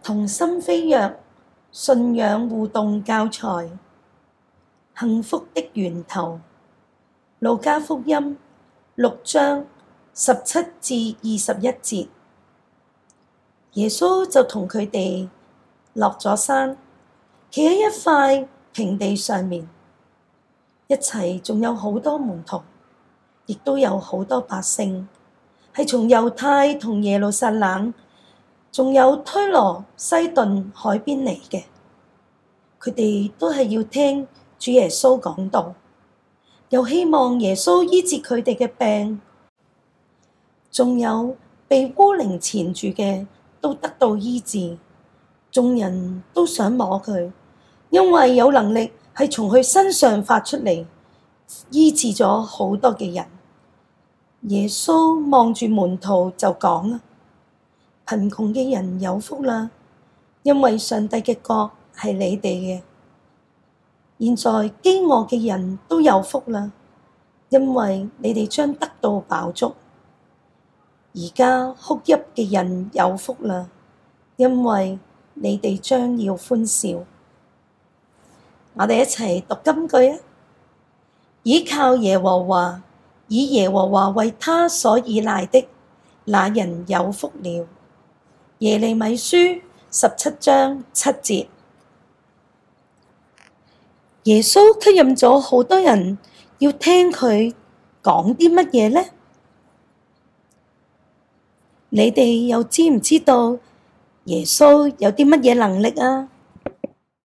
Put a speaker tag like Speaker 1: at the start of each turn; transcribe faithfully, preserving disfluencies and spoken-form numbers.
Speaker 1: 同心飛躍信仰互動教材，幸福的源頭。路加福音六章十七至二十一節，耶穌就同佢哋落咗山，企喺一塊平地上面，一齊仲有好多門徒，亦都有好多百姓，係從猶太同耶路撒冷，仲有推羅西頓海邊嚟嘅。佢哋都係要聽主耶穌講道，又希望耶穌醫治佢哋嘅病，仲有被污靈纏住嘅都得到醫治。眾人都想摸佢，因為有能力係從佢身上發出嚟，醫治咗好多嘅人。耶穌望住門徒就講啦：貧窮嘅人有福啦，因為上帝嘅國係你哋嘅。現在飢餓嘅人都有福啦，因為你哋將得到飽足。而家哭泣嘅人有福啦，因為你哋將要歡笑。我哋一齊讀金句啊！倚靠耶和華，以耶和華為他所倚賴的，那人有福了。耶利米書十七章七節。耶穌吸引咗好多人要聽佢講啲乜嘢呢？你哋又知唔知道耶穌有啲乜嘢能力啊？